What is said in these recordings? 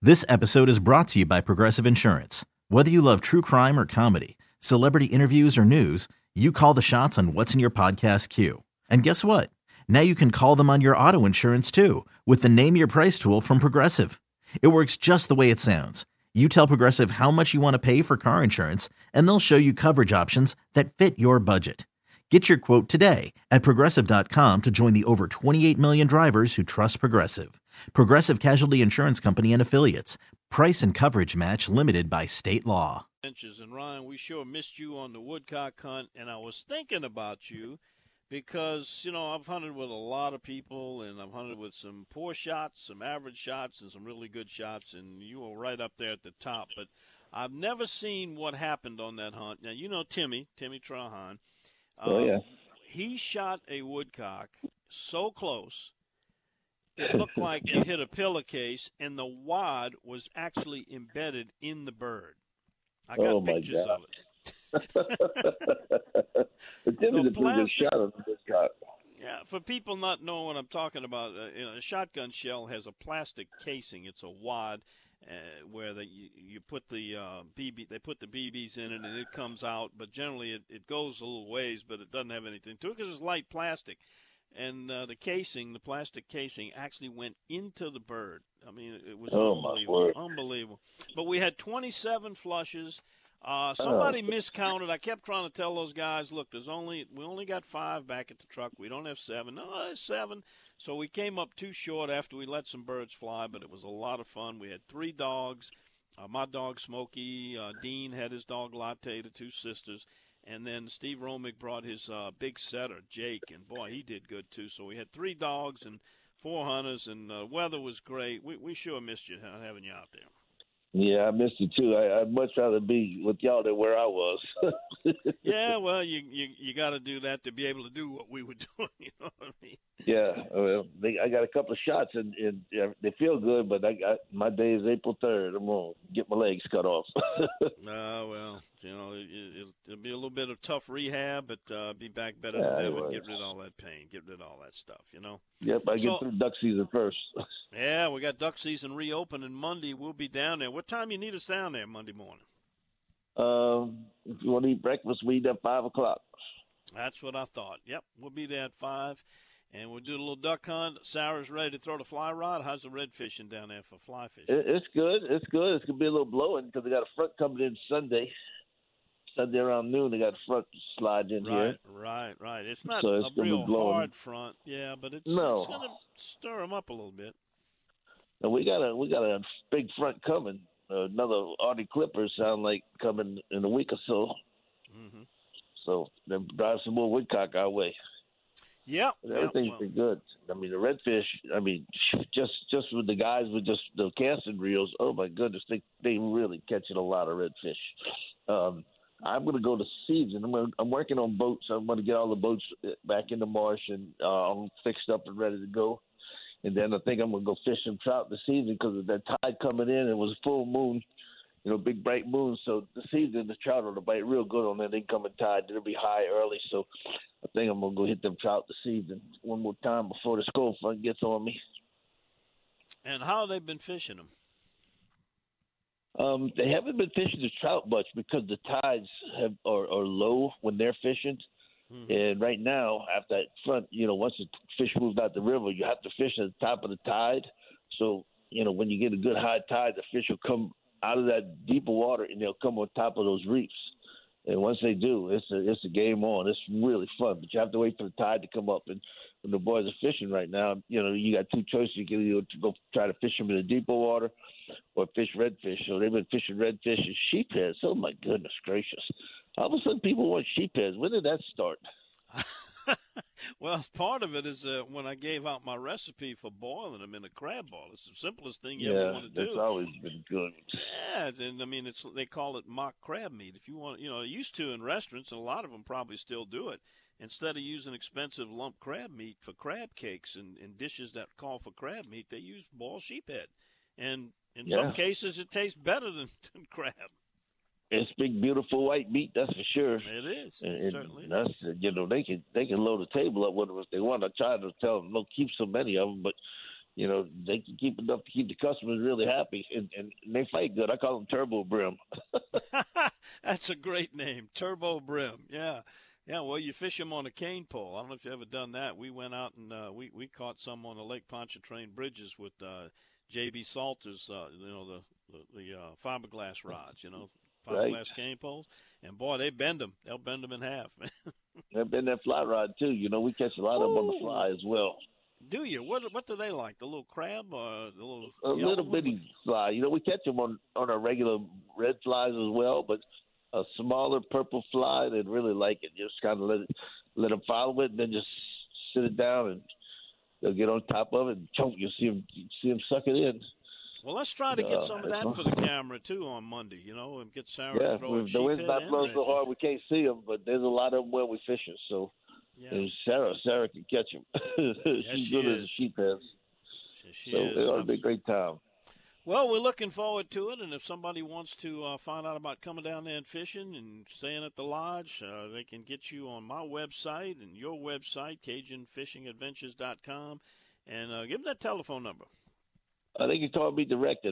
This episode is brought to you by Progressive Insurance. Whether you love true crime or comedy, celebrity interviews or news, you call the shots on what's in your podcast queue. And guess what? Now you can call them on your auto insurance too with the Name Your Price tool from Progressive. It works just the way it sounds. You tell Progressive how much you want to pay for car insurance, and they'll show you coverage options that fit your budget. Get your quote today at Progressive.com to join the over 28 million drivers who trust Progressive. Progressive Casualty Insurance Company and Affiliates. Price and coverage match limited by state law. And Ryan, we sure missed you on the woodcock hunt, and I was thinking about you because, you know, I've hunted with a lot of people, and I've hunted with some poor shots, some average shots, and some really good shots, and you were right up there at the top. But I've never seen what happened on that hunt. Now, you know Timmy Trahan. Yeah. He shot a woodcock so close, it looked like you hit a pillowcase, and the wad was actually embedded in the bird. I got pictures of it. But Timmy's a pretty good shot on the woodcock. Yeah, for people not knowing what I'm talking about, a shotgun shell has a plastic casing. It's a wad where you put the BB. They put the BBs in it, and it comes out. But generally, it goes a little ways, but it doesn't have anything to it because it's light plastic. And the plastic casing, actually went into the bird. I mean, it was unbelievable. But we had 27 flushes. Somebody miscounted. I kept trying to tell those guys, look, we only got 5 back at the truck. We don't have 7. No, there's 7. So we came up too short after we let some birds fly, but it was a lot of fun. We had 3 dogs. My dog, Smokey. Dean had his dog, Latte, the 2 sisters. And then Steve Romick brought his big setter, Jake, and, boy, he did good, too. So we had 3 dogs and 4 hunters, and the weather was great. We sure missed you having you out there. Yeah, I missed you, too. I'd much rather be with y'all than where I was. Yeah, well, you got to do that to be able to do what we were doing, you know what I mean? Yeah, well, I got a couple of shots, and they feel good, but my day is April 3rd. I'm going to get my legs cut off. Well, you know, it'll be a little bit of tough rehab, but be back better than ever. Get rid of all that pain, get rid of all that stuff, you know? Yep, get through duck season first. Yeah, we got duck season reopening Monday. We'll be down there. What time you need us down there Monday morning? If you want to eat breakfast, we eat at 5 o'clock. That's what I thought. Yep, we'll be there at 5, and we'll do a little duck hunt. Sarah's ready to throw the fly rod. How's the red fishing down there for fly fishing? It's good. It's going to be a little blowing because they got a front coming in Sunday around noon. They got a front slide in here. Right. It's not a real hard front, yeah, but it's going to stir them up a little bit. And we got a big front coming. Another Artie Clippers sound like coming in a week or so. Mm-hmm. So then drive some more woodcock our way. Yeah, everything's been good. I mean, the redfish. I mean, just with the guys with just the casting reels. Oh my goodness, they really catching a lot of redfish. I'm going to go to season. I'm working on boats. I'm going to get all the boats back in the marsh and all fixed up and ready to go. And then I think I'm going to go fish some trout this season because of that tide coming in. It was a full moon, you know, big bright moon. So the season, the trout will bite real good on that incoming tide. It'll be high early. So I think I'm going to go hit them trout this season one more time before the school front gets on me. And how have they been fishing them? They haven't been fishing the trout much because the tides are low when they're fishing. Mm-hmm. And right now, after that front, you know, once the fish moves out the river, you have to fish at the top of the tide. So, you know, when you get a good high tide, the fish will come out of that deeper water and they'll come on top of those reefs. And once they do, it's a game on. It's really fun, but you have to wait for the tide to come up. And when the boys are fishing right now, you know, you got 2 choices. You can either go try to fish them in the deeper water or fish redfish. So they've been fishing redfish and sheepheads. Oh, my goodness gracious. All of a sudden people want sheepheads. When did that start? Well, part of it is when I gave out my recipe for boiling them in a crab boil. It's the simplest thing you ever want to do. Yeah, it's always been good. Yeah, and I mean, they call it mock crab meat. If you want, you know, they used to in restaurants, and a lot of them probably still do it. Instead of using expensive lump crab meat for crab cakes and dishes that call for crab meat, they use boiled sheephead. And in some cases, it tastes better than crab. It's big, beautiful white meat, that's for sure. It is. It certainly that's, you know, they can load the table up with them if they want. I try to tell them, no, keep so many of them, but you know, they can keep enough to keep the customers really happy, and they fight good. I call them Turbo Brim. That's a great name, Turbo Brim. Yeah. Yeah, well, you fish them on a cane pole. I don't know if you've ever done that. We went out and we caught some on the Lake Pontchartrain bridges with J.B. Salter's, the fiberglass rods, fiberglass cane poles. And, boy, they bend them. They'll bend them in half. They've been that fly rod, too. We catch a lot of them on the fly as well. Do you? What do they like? The little crab or the little – A little bitty fly. We catch them on our regular red flies as well, but a smaller purple fly, they'd really like it. Just kind of let them follow it and then just sit it down and they'll get on top of it and choke. You'll see them suck it in. Well, let's try to get some of that for the camera, too, on Monday, and get Sarah to throw a the wind's not blowing so hard we can't see them, but there's a lot of them where we fishing, so Sarah can catch them. She's good as a sheephead. She so is. It'll be a great time. Well, we're looking forward to it, and if somebody wants to find out about coming down there and fishing and staying at the lodge, they can get you on my website and your website, CajunFishingAdventures.com, and give them that telephone number. They can call me direct at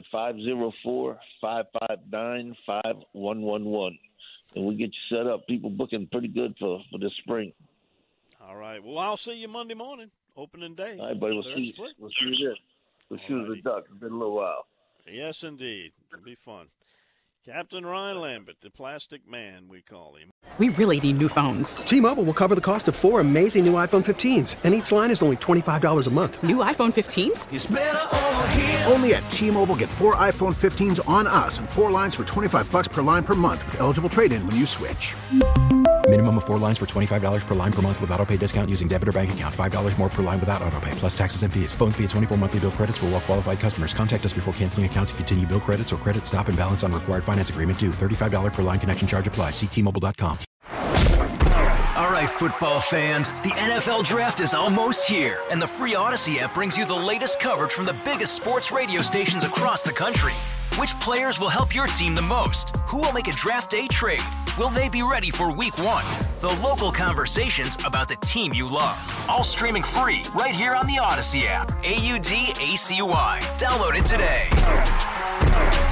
504-559-5111, and we'll get you set up. People booking pretty good for this spring. All right. Well, I'll see you Monday morning, opening day. All right, buddy. We'll see you then. We'll shoot the duck. It's been a little while. Yes, indeed. It'll be fun. Captain Ryan Lambert, the plastic man, we call him. We really need new phones. T-Mobile will cover the cost of 4 amazing new iPhone 15s, and each line is only $25 a month. New iPhone 15s? It's better over here. Only at T-Mobile, get 4 iPhone 15s on us and 4 lines for $25 per line per month with eligible trade-in when you switch. Minimum of 4 lines for $25 per line per month with autopay discount using debit or bank account. $5 more per line without autopay, plus taxes and fees. Phone fee at 24 monthly bill credits for well-qualified customers. Contact us before canceling account to continue bill credits or credit stop and balance on required finance agreement due. $35 per line connection charge applies. See T-Mobile.com. All right, football fans, the NFL Draft is almost here, and the free Odyssey app brings you the latest coverage from the biggest sports radio stations across the country. Which players will help your team the most? Who will make a draft day trade? Will they be ready for week 1? The local conversations about the team you love. All streaming free right here on the Odyssey app. AUDACY. Download it today.